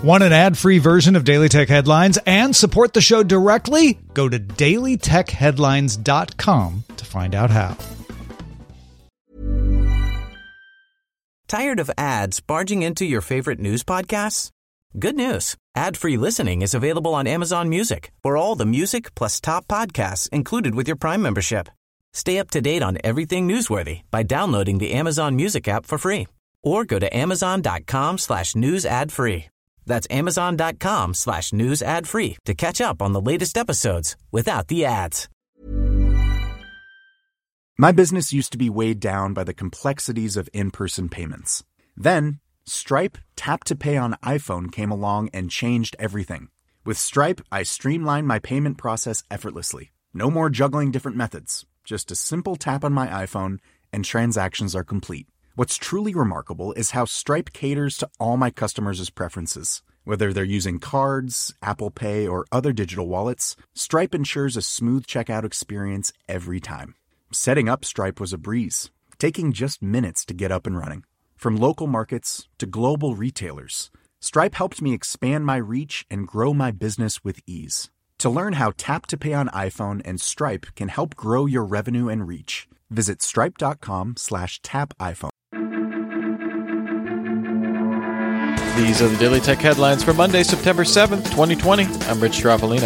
Want an ad-free version of Daily Tech Headlines and support the show directly? Go to dailytechheadlines.com to find out how. Tired of ads barging into your favorite news podcasts? Good news. Ad-free listening is available on Amazon Music for all the music plus top podcasts included with your Prime membership. Stay up to date on everything newsworthy by downloading the Amazon Music app for free or go to amazon.com/news ad free. That's amazon.com/news ad free to catch up on the latest episodes without the ads. My business used to be weighed down by the complexities of in-person payments. Then, Stripe Tap to Pay on iPhone came along and changed everything. With Stripe, I streamlined my payment process effortlessly. No more juggling different methods. Just a simple tap on my iPhone and transactions are complete. What's truly remarkable is how Stripe caters to all my customers' preferences. Whether they're using cards, Apple Pay, or other digital wallets, Stripe ensures a smooth checkout experience every time. Setting up Stripe was a breeze, taking just minutes to get up and running. From local markets to global retailers, Stripe helped me expand my reach and grow my business with ease. To learn how Tap to Pay on iPhone and Stripe can help grow your revenue and reach, visit stripe.com/tapiphone. These are the Daily Tech Headlines for Monday, September 7th, 2020. I'm Rich Straffolino.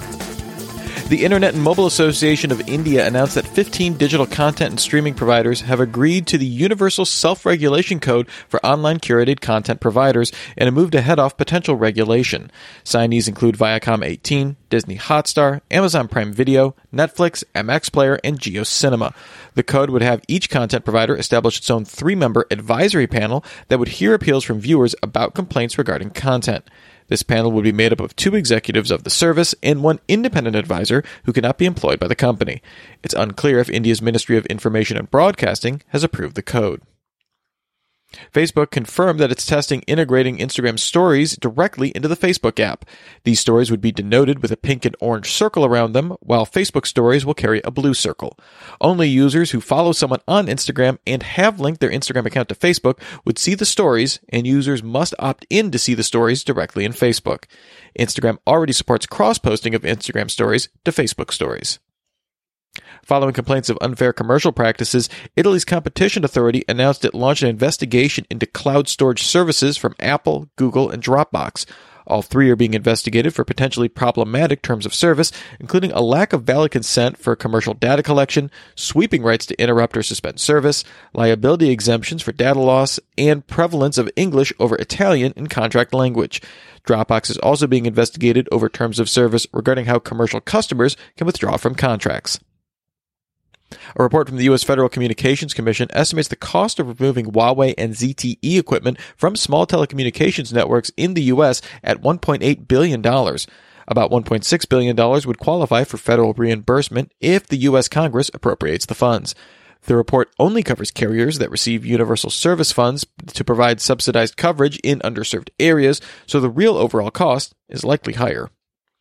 The Internet and Mobile Association of India announced that 15 digital content and streaming providers have agreed to the Universal Self-Regulation Code for online curated content providers in a move to head off potential regulation. Signees include Viacom 18, Disney Hotstar, Amazon Prime Video, Netflix, MX Player, and JioCinema. The code would have each content provider establish its own 3-member advisory panel that would hear appeals from viewers about complaints regarding content. This panel would be made up of 2 executives of the service and 1 independent advisor who cannot be employed by the company. It's unclear if India's Ministry of Information and Broadcasting has approved the code. Facebook confirmed that it's testing integrating Instagram stories directly into the Facebook app. These stories would be denoted with a pink and orange circle around them, while Facebook stories will carry a blue circle. Only users who follow someone on Instagram and have linked their Instagram account to Facebook would see the stories, and users must opt in to see the stories directly in Facebook. Instagram already supports cross-posting of Instagram stories to Facebook stories. Following complaints of unfair commercial practices, Italy's competition authority announced it launched an investigation into cloud storage services from Apple, Google, and Dropbox. All 3 are being investigated for potentially problematic terms of service, including a lack of valid consent for commercial data collection, sweeping rights to interrupt or suspend service, liability exemptions for data loss, and prevalence of English over Italian in contract language. Dropbox is also being investigated over terms of service regarding how commercial customers can withdraw from contracts. A report from the U.S. Federal Communications Commission estimates the cost of removing Huawei and ZTE equipment from small telecommunications networks in the U.S. at $1.8 billion. About $1.6 billion would qualify for federal reimbursement if the U.S. Congress appropriates the funds. The report only covers carriers that receive universal service funds to provide subsidized coverage in underserved areas, so the real overall cost is likely higher.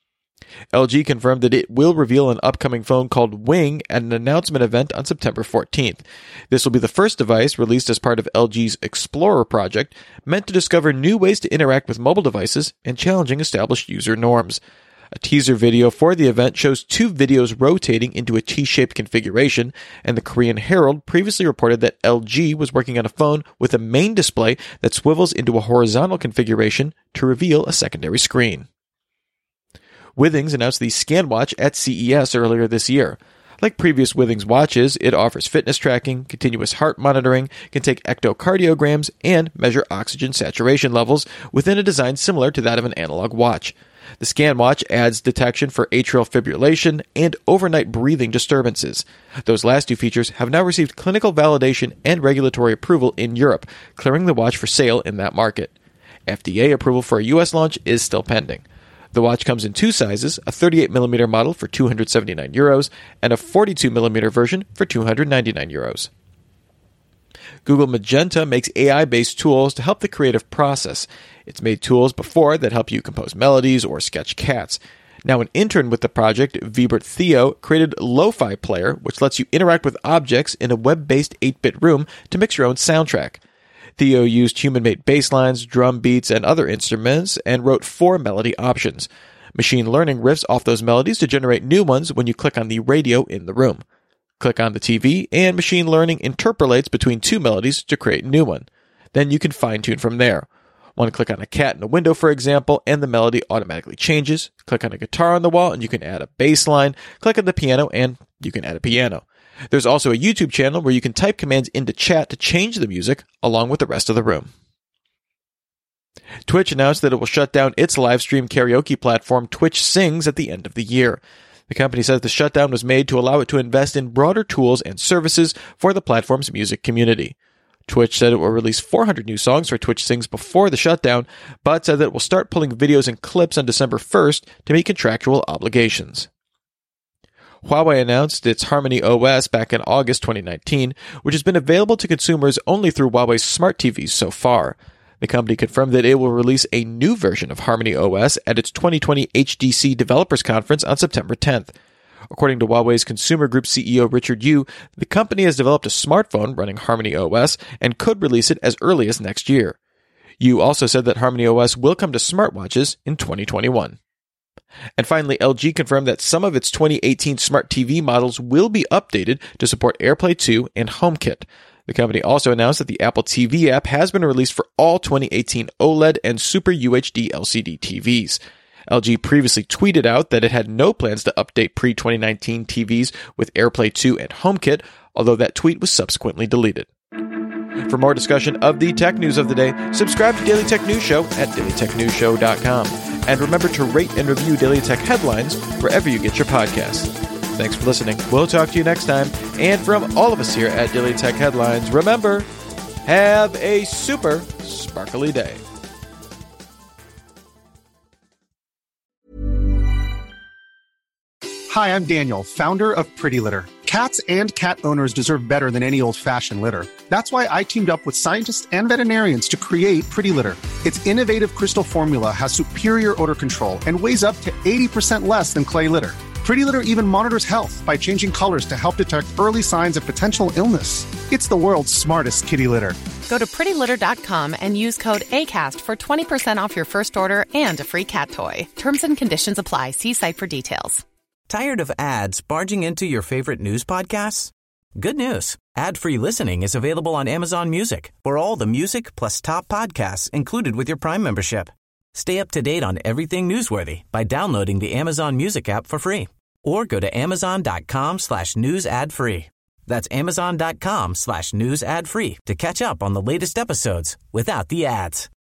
LG confirmed that it will reveal an upcoming phone called Wing at an announcement event on September 14th. This will be the first device released as part of LG's Explorer project, meant to discover new ways to interact with mobile devices and challenging established user norms. A teaser video for the event shows 2 videos rotating into a T-shaped configuration, and the Korean Herald previously reported that LG was working on a phone with a main display that swivels into a horizontal configuration to reveal a secondary screen. Withings announced the ScanWatch at CES earlier this year. Like previous Withings watches, it offers fitness tracking, continuous heart monitoring, can take echocardiograms, and measure oxygen saturation levels within a design similar to that of an analog watch. The ScanWatch adds detection for atrial fibrillation and overnight breathing disturbances. Those last 2 features have now received clinical validation and regulatory approval in Europe, clearing the watch for sale in that market. FDA approval for a U.S. launch is still pending. The watch comes in 2 sizes, a 38mm model for €279 and a 42mm version for €299. Google Magenta makes AI-based tools to help the creative process. It's made tools before that help you compose melodies or sketch cats. Now, an intern with the project, Vibert Theo, created Lo-Fi Player, which lets you interact with objects in a web-based 8-bit room to mix your own soundtrack. Theo used human-made bass lines, drum beats, and other instruments, and wrote 4 melody options. Machine learning riffs off those melodies to generate new ones when you click on the radio in the room. Click on the TV, and machine learning interpolates between 2 melodies to create a new one. Then you can fine-tune from there. One click on a cat in a window, for example, and the melody automatically changes. Click on a guitar on the wall, and you can add a bass line. Click on the piano, and you can add a piano. There's also a YouTube channel where you can type commands into chat to change the music along with the rest of the room. Twitch announced that it will shut down its live stream karaoke platform Twitch Sings at the end of the year. The company says the shutdown was made to allow it to invest in broader tools and services for the platform's music community. Twitch said it will release 400 new songs for Twitch Sings before the shutdown, but said that it will start pulling videos and clips on December 1st to meet contractual obligations. Huawei announced its Harmony OS back in August 2019, which has been available to consumers only through Huawei's smart TVs so far. The company confirmed that it will release a new version of Harmony OS at its 2020 HDC Developers Conference on September 10th. According to Huawei's Consumer Group CEO Richard Yu, the company has developed a smartphone running Harmony OS and could release it as early as next year. Yu also said that Harmony OS will come to smartwatches in 2021. And finally, LG confirmed that some of its 2018 smart TV models will be updated to support AirPlay 2 and HomeKit. The company also announced that the Apple TV app has been released for all 2018 OLED and Super UHD LCD TVs. LG previously tweeted out that it had no plans to update pre-2019 TVs with AirPlay 2 and HomeKit, although that tweet was subsequently deleted. For more discussion of the tech news of the day, subscribe to Daily Tech News Show at dailytechnewsshow.com. And remember to rate and review Daily Tech Headlines wherever you get your podcasts. Thanks for listening. We'll talk to you next time. And from all of us here at Daily Tech Headlines, remember, have a super sparkly day. Hi, I'm Daniel, founder of Pretty Litter. Cats and cat owners deserve better than any old-fashioned litter. That's why I teamed up with scientists and veterinarians to create Pretty Litter. Its innovative crystal formula has superior odor control and weighs up to 80% less than clay litter. Pretty Litter even monitors health by changing colors to help detect early signs of potential illness. It's the world's smartest kitty litter. Go to prettylitter.com and use code ACAST for 20% off your first order and a free cat toy. Terms and conditions apply. See site for details. Tired of ads barging into your favorite news podcasts? Good news. Ad-free listening is available on Amazon Music for all the music plus top podcasts included with your Prime membership. Stay up to date on everything newsworthy by downloading the Amazon Music app for free or go to amazon.com/news ad free. That's amazon.com/news ad free to catch up on the latest episodes without the ads.